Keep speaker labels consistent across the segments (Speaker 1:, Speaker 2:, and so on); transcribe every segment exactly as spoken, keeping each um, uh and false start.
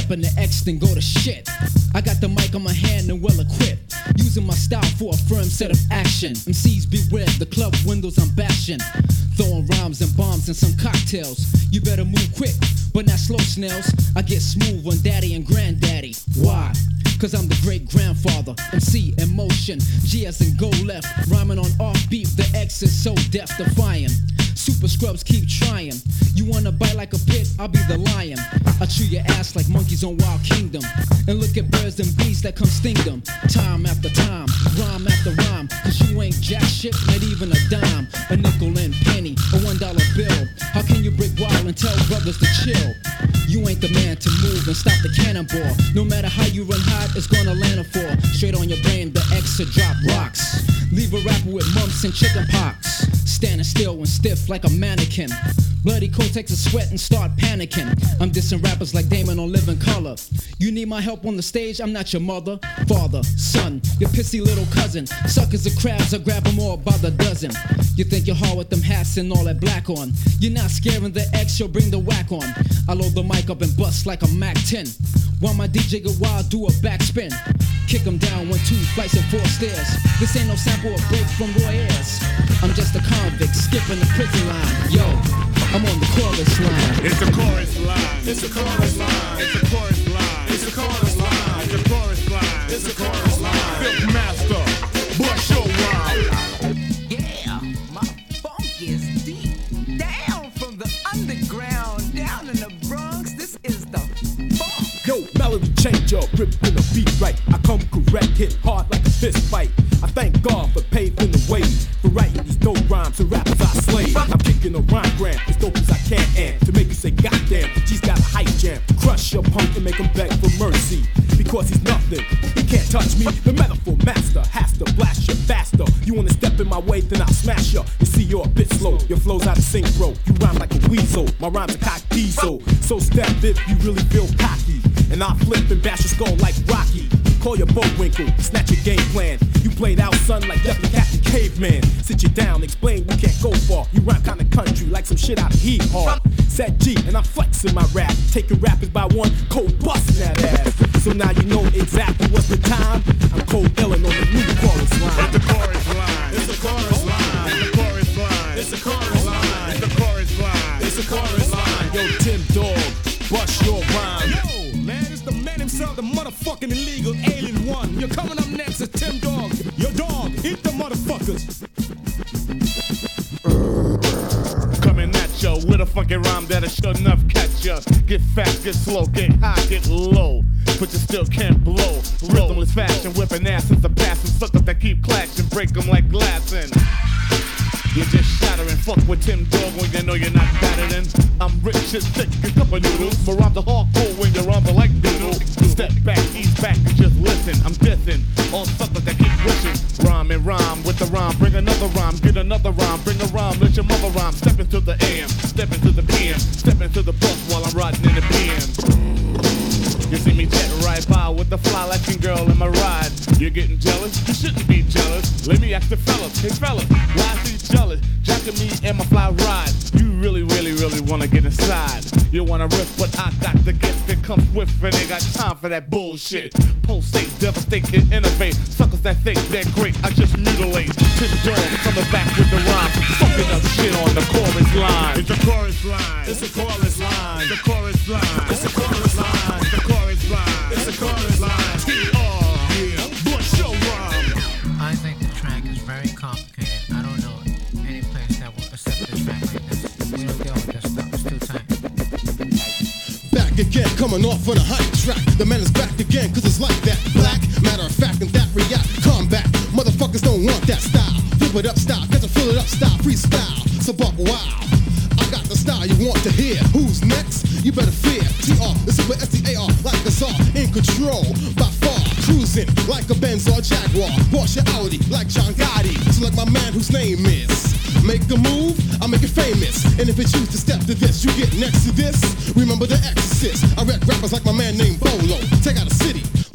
Speaker 1: rapping the X, then go to shit. I got the mic on my hand and well equipped, using my style for a firm set of action. M Cs beware, the club windows I'm bashing, throwing rhymes and bombs and some cocktails. You better move quick, but not slow snails. I get smooth on daddy and granddaddy. Why? Cause I'm the great grandfather. M C in motion, G as in go left, rhyming on offbeat. The X is so death defying. Super scrubs keep trying. You wanna bite like a pig? I'll be the lion. I chew your ass like monkeys on Wild Kingdom, and look at birds and bees that come sting them. Time after time, rhyme after rhyme. Cause you ain't jack shit, not even a dime, a nickel and penny, a one dollar bill. How can you break wild and tell brothers to chill? You ain't the man to move and stop the cannonball. No matter how you run hot, it's gonna land a fall. Straight on your brain, the X will drop rocks. Leave a rapper with mumps and chicken pox, standing still and stiff like a mannequin. Bloody coat takes a sweat and start panicking. I'm dissing rappers like Damon on Living Color. You need my help on the stage? I'm not your mother, father, son, your pissy little cousin. Suckers and crabs, I grab them all by the dozen. You think you're hard with them hats and all that black on. You're not scaring the X, you'll bring the whack on. I load the mic up and bust like a Mac ten, while my D J go wild, do a backspin. Kick 'em down one, two flights and four stairs. This ain't no sample or break from Roy Ayers. I'm just a convict skipping the prison line. Yo, I'm on the chorus line.
Speaker 2: It's a chorus line. It's a chorus line. It's a chorus line. It's a chorus line. It's a chorus line. It's a chorus line. Silk Master, bust your rhyme.
Speaker 3: Yeah, my funk is deep down from the underground, down in the Bronx. This is the funk.
Speaker 4: Yo, melody change up, grip in the beat right. I come correct, hit hard like a fist fight. I thank God for paving the way, for writing these dope rhymes to rappers I slay. I'm kicking a rhyme gram as dope as I can, and to make you say goddamn, G's got a hype jam. Crush your punk and make him beg for mercy, because he's nothing, he can't touch me. The metaphor master has to blast you faster. You wanna step in my way, then I'll smash you. You see you're a bit slow, your flow's out of sync, bro. You rhyme like a weasel, my rhymes are cock diesel. So step if you really feel cocky, and I'll flip and bash your skull like Rocky. Call your Bullwinkle, snatch your game plan. You played out, son, like Death and Captain Caveman. Sit you down, explain you can't go far. You rhyme kinda country, like some shit out of Heat Hard. Said G, and I'm flexing my rap, taking rappers by one, cold busting that ass. So now you know exactly what's the time. I'm cold illin' on the new chorus line.
Speaker 2: It's a chorus line. It's a chorus line. It's a chorus line. It's a chorus line. It's a chorus line. It's a chorus line.
Speaker 4: Yo, Tim Dog, bust your rhyme.
Speaker 5: Yo, man, it's the man himself, the motherfucking illegal alien one. You're coming up next is Tim Dog. Your dog, eat the motherfuckers.
Speaker 2: Coming at ya with a funky rhyme that'll sure enough catch ya. Get fast, get slow, get high, get low, but you still can't blow. Rhythmless fashion, whipping ass is the passing suckers that keep clashing, break them like glass and you're just shattering. Fuck with Tim Dog when you know you're not battering. I'm rich as thick, a cup of noodles. But I'm the hardcore when you're on the like doodle. Step back, ease back, and just listen. I'm dissing all suckers that keep wishing. Rhyme and rhyme with the rhyme. Bring another rhyme, get another rhyme. Bring a rhyme, let your mother rhyme. Step into the A M, step into the P M. Step into the bus while I'm riding in the P M. You see me jet right by with the fly Latin girl in my ride. You're getting jealous? You shouldn't be jealous. Let me ask the fellas. Hey fellas, why is he jealous? Jacking me and my fly ride. You really, really, really wanna get inside. You wanna riff, but I got the gift that comes with, and ain't got time for that bullshit. Pulsate, devastate, and innovate. Suckers that think they're great, I just mutilate. Tim Dog coming back with the rhyme, fucking up shit on the chorus line. It's a chorus line. It's a chorus line. It's a chorus line. It's a chorus line. It's a chorus line. It's a chorus line. T R Yeah, bust your rhyme.
Speaker 6: I think the track is very complicated. I don't know any place that will accept this track like this. We don't deal with this stuff. It's too tight.
Speaker 7: Back again, coming off on a hype track. The man is back again, cause it's like that. Black, matter of fact, and that react. Combat, motherfuckers don't want that style. Flip it up style, get to fill it up style. Freestyle, so buck wow. I got the style you want to hear. Who's next? You better fear. T R, the super S T A R, like a czar. In control, by far. Cruising, like a Benz or Jaguar. Porsche Audi, like John Gotti. So like my man whose name is. Make a move, I make it famous. And if you choose to step to this, you get next to this. Remember the Exorcist. I wreck rappers like my man named Bolo. Take out a city,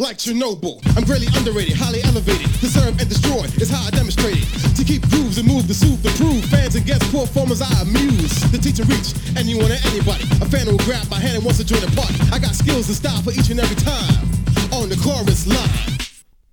Speaker 7: like Chernobyl. I'm greatly underrated, highly elevated. To serve and destroy is how I demonstrate it. To keep grooves and move, to soothe, to prove. Fans and guest performers I amuse. To teach and reach anyone and anybody. A fan will grab my hand and wants to join the party. I got skills and style for each and every time. On the chorus line.